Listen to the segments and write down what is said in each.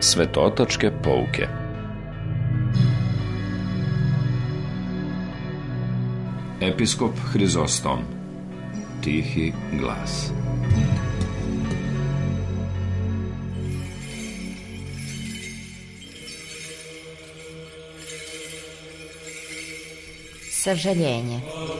Svetotačke pouke. Episkop Hrizostom. Tihi glas. Sažaljenje.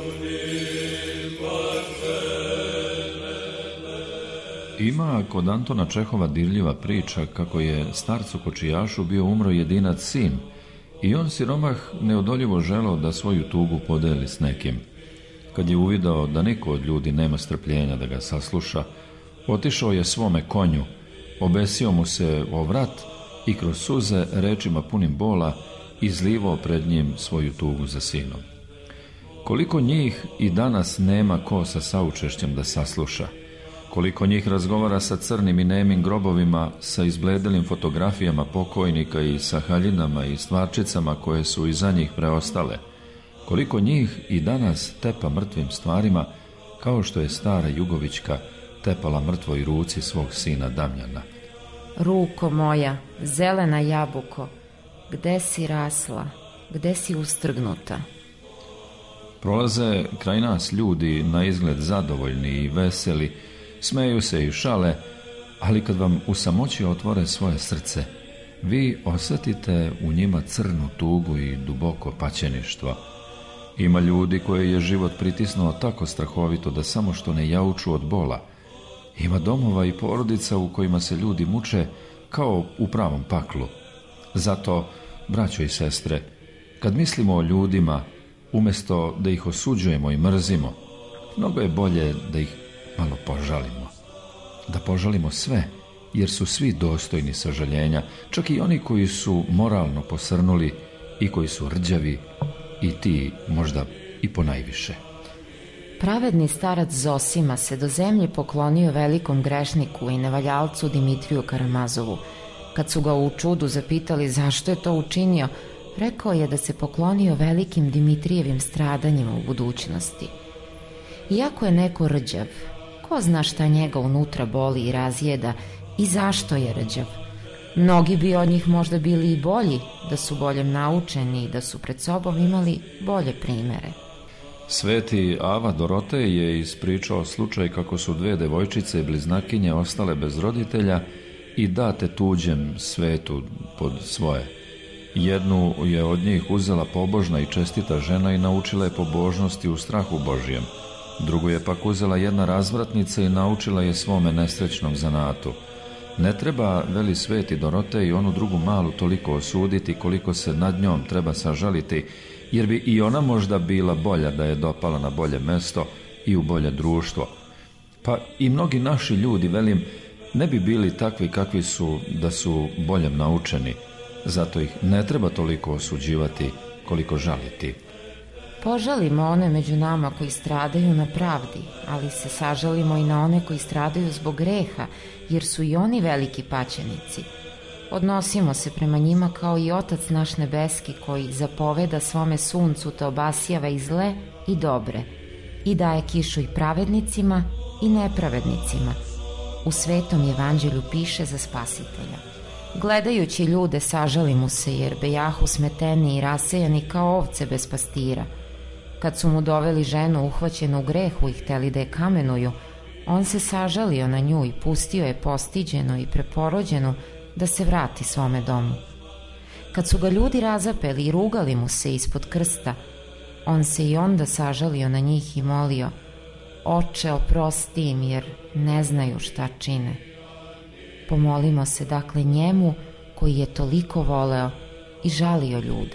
Ima kod Antona Čehova dirljiva priča kako je starcu kočijašu bio umro jedinac sin i on siromah neodoljivo želeo da svoju tugu podeli s nekim. Kad je uvidao da niko od ljudi nema strpljenja da ga sasluša, otišao je svome konju, obesio mu se o vrat i kroz suze rečima punim bola izlivao pred njim svoju tugu za sinom. Koliko njih i danas nema ko sa saučešćem da sasluša, koliko njih razgovara sa crnim i nemim grobovima, sa izbledelim fotografijama pokojnika i sa haljinama i stvarčicama koje su iza njih preostale, koliko njih i danas tepa mrtvim stvarima, kao što je stara Jugovićka tepala mrtvoj ruci svog sina Damjana. Ruko moja, zelena jabuko, gde si rasla, gde si ustrgnuta? Prolaze kraj nas ljudi na izgled zadovoljni i veseli, smeju se i šale, ali kad vam u samoći otvore svoje srce, vi osjetite u njima crnu tugu i duboko paćeništvo. Ima ljudi koje je život pritisnuo tako strahovito da samo što ne jauču od bola. Ima domova i porodica u kojima se ljudi muče kao u pravom paklu. Zato, braćo i sestre, kad mislimo o ljudima, umjesto da ih osuđujemo i mrzimo, mnogo je bolje da ih malo požalimo. Da požalimo sve, jer su svi dostojni sažaljenja, čak i oni koji su moralno posrnuli i koji su rđavi, i ti možda i ponajviše. Pravedni starac Zosima se do zemlje poklonio velikom grešniku i nevaljalcu Dimitriju Karamazovu. Kad su ga u čudu zapitali zašto je to učinio, rekao je da se poklonio velikim Dimitrijevim stradanjima u budućnosti. Iako je neko rđav, ko zna šta njega unutra boli i razjeda i zašto je rđav? Mnogi bi od njih možda bili i bolji da su bolje naučeni i da su pred sobom imali bolje primere. Sveti Ava Dorotej je ispričao slučaj kako su dve devojčice i bliznakinje ostale bez roditelja i date tuđem svetu pod svoje. Jednu je od njih uzela pobožna i čestita žena i naučila je pobožnosti u strahu Božijem. Drugu je pak uzela jedna razvratnica i naučila je svome nesrećnom zanatu. Ne treba, veli sveti Dorotej, onu drugu malu toliko osuditi koliko se nad njom treba sažaliti, jer bi i ona možda bila bolja da je dopala na bolje mesto i u bolje društvo. Pa i mnogi naši ljudi, velim, ne bi bili takvi kakvi su da su boljem naučeni. Zato ih ne treba toliko osuđivati koliko žaliti. Požalimo one među nama koji stradaju na pravdi, ali se sažalimo i na one koji stradaju zbog greha, jer su i oni veliki paćenici. Odnosimo se prema njima kao i Otac naš nebeski koji zapoveda svome suncu te obasjava i zle i dobre i daje kišu i pravednicima i nepravednicima. U Svetom evanđelju piše za Spasitelja. Gledajući ljude sažalimo se jer bejahu smeteni i rasejani kao ovce bez pastira. Kad su mu doveli ženu uhvaćenu u grehu i hteli da je kamenuju, on se sažalio na nju i pustio je postiđenu i preporođenu da se vrati svome domu. Kad su ga ljudi razapeli i rugali mu se ispod krsta, on se i onda sažalio na njih i molio: Oče, oprosti im jer ne znaju šta čine. Pomolimo se dakle njemu koji je toliko voleo i žalio ljude.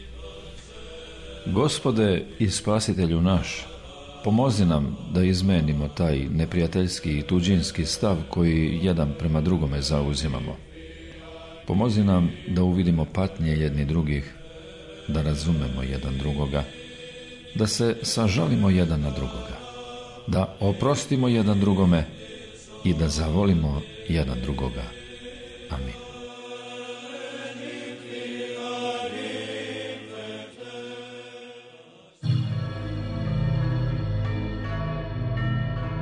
Gospode i Spasitelju naš, pomozi nam da izmenimo taj neprijateljski i tuđinski stav koji jedan prema drugome zauzimamo. Pomozi nam da uvidimo patnje jedni drugih, da razumemo jedan drugoga, da se sažalimo jedan na drugoga, da oprostimo jedan drugome i da zavolimo jedan drugoga. Amin.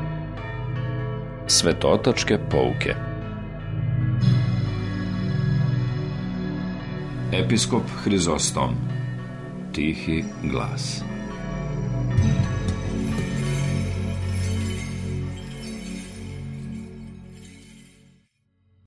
Svetotačke pouke. Episkop Hrizostom. Tihi glas.